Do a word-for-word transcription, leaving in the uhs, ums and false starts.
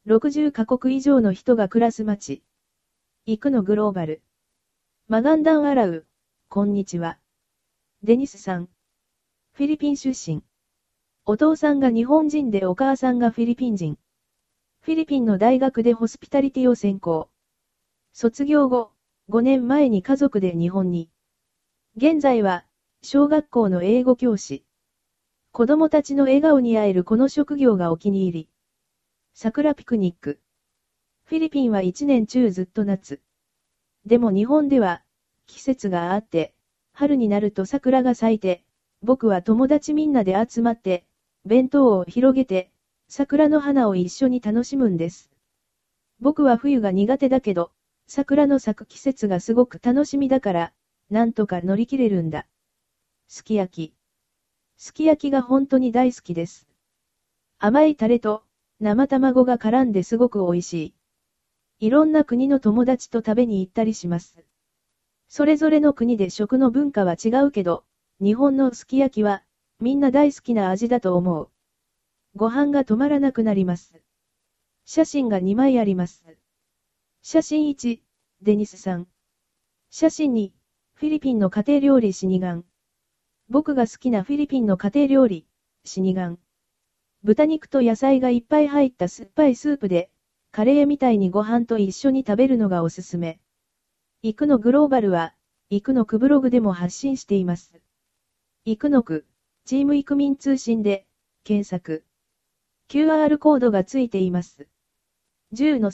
ろくじゅっカ国以上の人が暮らす街。行くのグローバル。マガンダン・アラウ、こんにちは。デニスさん。フィリピン出身。お父さんが日本人でお母さんがフィリピン人。フィリピンの大学でホスピタリティを専攻。卒業後、ごねんまえに家族で日本に。現在は、小学校の英語教師。子供たちの笑顔に会えるこの職業がお気に入り。桜ピクニック。フィリピンは一年中ずっと夏。でも日本では、季節があって、春になると桜が咲いて、僕は友達みんなで集まって、弁当を広げて、桜の花を一緒に楽しむんです。僕は冬が苦手だけど、桜の咲く季節がすごく楽しみだから、なんとか乗り切れるんだ。すき焼き。すき焼きが本当に大好きです。甘いタレと生卵が絡んですごく美味しい。いろんな国の友達と食べに行ったりします。それぞれの国で食の文化は違うけど、日本のすき焼きはみんな大好きな味だと思う。ご飯が止まらなくなります。写真がにまいあります。写真いち、デニスさん。写真に、フィリピンの家庭料理シニガン。僕が好きなフィリピンの家庭料理、シニガン。豚肉と野菜がいっぱい入った酸っぱいスープで、カレーみたいにご飯と一緒に食べるのがおすすめ。行くのグローバルは、行くのくブログでも発信しています。行くのく、チームイクミン通信で、検索。キューアール コードがついています。じゅうの